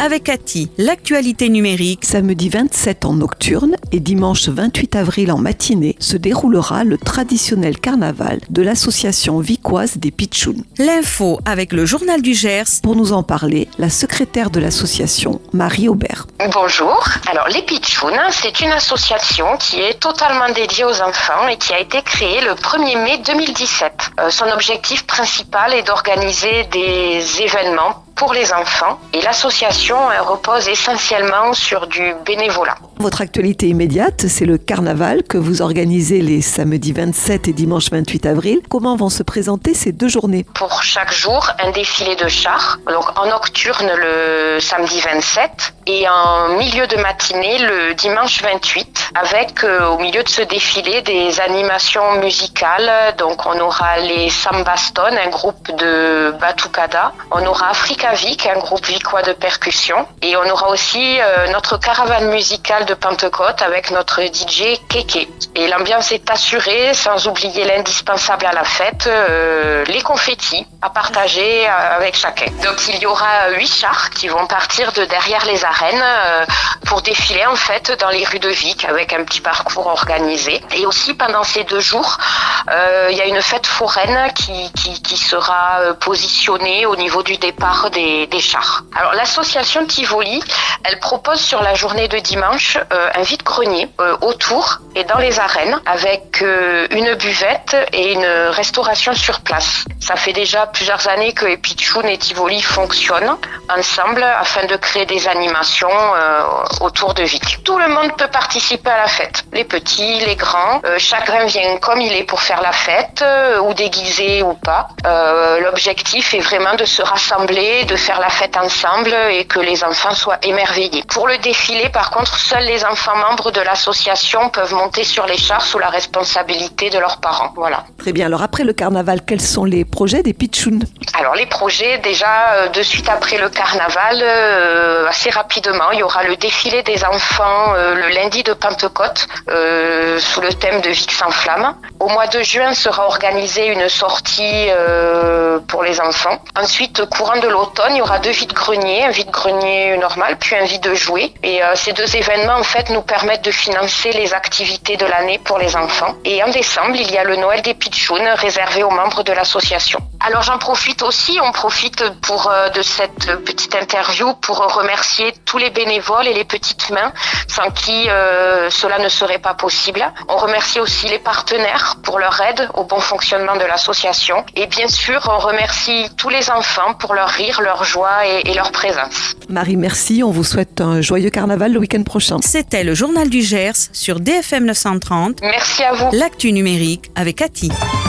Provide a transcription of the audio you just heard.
avec Cathy. L'actualité numérique. Samedi 27 en nocturne et dimanche 28 avril en matinée se déroulera le traditionnel carnaval de l'association vicoise des Pitchouns. L'info avec le journal du Gers. Pour nous en parler, la secrétaire de l'association, Marie Aubert. Bonjour. Alors les Pitchouns, c'est une association qui est totalement dédiée aux enfants et qui a été créée le 1er mai 2017. Son objectif principal est d'organiser des événements pour les enfants et l'association repose essentiellement sur du bénévolat. Votre actualité immédiate, c'est le carnaval que vous organisez les samedis 27 et dimanche 28 avril. Comment vont se présenter ces deux journées ? Pour chaque jour, un défilé de chars, donc en nocturne le samedi 27 et en milieu de matinée le dimanche 28, avec au milieu de ce défilé des animations musicales. Donc on aura les Sambaston, un groupe de batucada, on aura Africavic, un groupe vicois de percussion, et on aura aussi notre caravane musicale de Pentecôte avec notre DJ Kéké. Et l'ambiance est assurée, sans oublier l'indispensable à la fête, les confettis à partager avec chacun. Donc il y aura 8 chars qui vont partir de derrière les arènes pour défiler en fait dans les rues de Vic avec un petit parcours organisé. Et aussi pendant ces 2 jours, il y a une fête foraine qui sera positionnée au niveau du départ des chars. Alors l'association Tivoli, elle propose sur la journée de dimanche un vide-grenier autour et dans les arènes avec une buvette et une restauration sur place. Ça fait déjà plusieurs années que les Pitchouns et Tivoli fonctionnent ensemble afin de créer des animations autour de Vic. Tout le monde peut participer à la fête, les petits, les grands. Chacun vient comme il est pour faire la fête, ou déguisé ou pas. L'objectif est vraiment de se rassembler, de faire la fête ensemble et que les enfants soient émerveillés. Pour le défilé, par contre, seuls les enfants membres de l'association peuvent monter sur les chars sous la responsabilité de leurs parents. Voilà. Très bien. Alors après le carnaval, quels sont les projets des Pitchouns ? Alors les projets, déjà de suite après le carnaval, assez rapidement, il y aura le défilé des enfants le lundi de Pentecôte sous le thème de Vic sans flamme. Au mois de juin sera organisée une sortie pour les enfants. Ensuite, courant de l'automne, il y aura 2 vide-greniers, un vide-grenier normal puis un vide-jouet. Et ces 2 événements en fait nous permettent de financer les activités de l'année pour les enfants. Et en décembre, il y a le Noël des Pitchouns réservé aux membres de l'association. Alors on profite de cette petite interview pour remercier tous les bénévoles et les petites mains sans qui cela ne serait pas possible. On remercie aussi les partenaires pour leur aide au bon fonctionnement de l'association. Et bien sûr, on remercie tous les enfants pour leur rire, leur joie et leur présence. Marie, merci. On vous souhaite un joyeux carnaval le week-end prochain. C'était le journal du Gers sur DFM 930. Merci à vous. L'actu numérique avec Cathy.